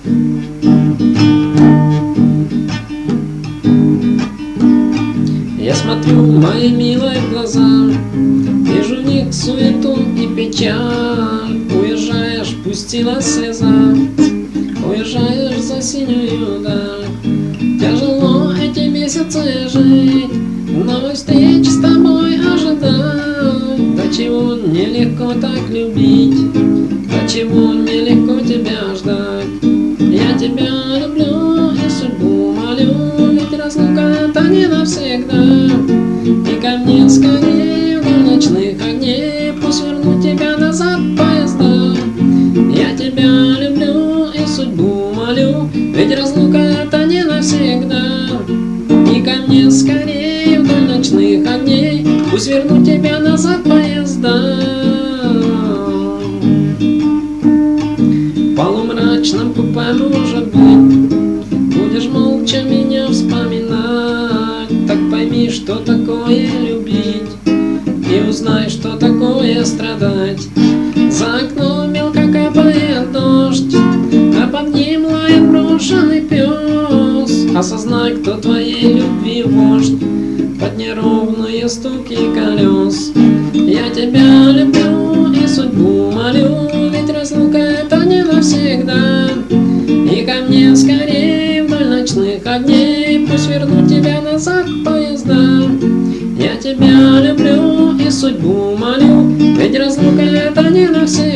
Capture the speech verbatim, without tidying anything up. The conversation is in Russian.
Я смотрю мои милые глаза, вижу в них суету и печаль. Уезжаешь, пустила слеза, уезжаешь за синюю даль. Тяжело эти месяцы жить, новой встречи с тобой ожидать. До чего нелегко так любить, до чего нелегко тебя ждать. Я тебя люблю и судьбу молю, ведь разлука это не навсегда. И ко мне скорее вдоль ночных огней, пусть вернут тебя назад поезда. Я тебя люблю и судьбу молю, ведь разлука это не навсегда. И ко мне скорее вдоль ночных огней, пусть вернут тебя назад поезда. В полумрачном купе, может быть, будешь молча меня вспоминать. Так пойми, что такое любить, и узнай, что такое страдать. За окном мелко капает дождь, а под ним лает брошенный пес. Осознай, кто твоей любви вождь, под неровные стуки колес. Я тебя люблю и судьбу молю, ведь разлука это не навсегда. И ко мне скорее вдоль ночных огней, пусть вернут тебя назад поезда. Я тебя люблю и судьбу молю, ведь разлука это не навсегда.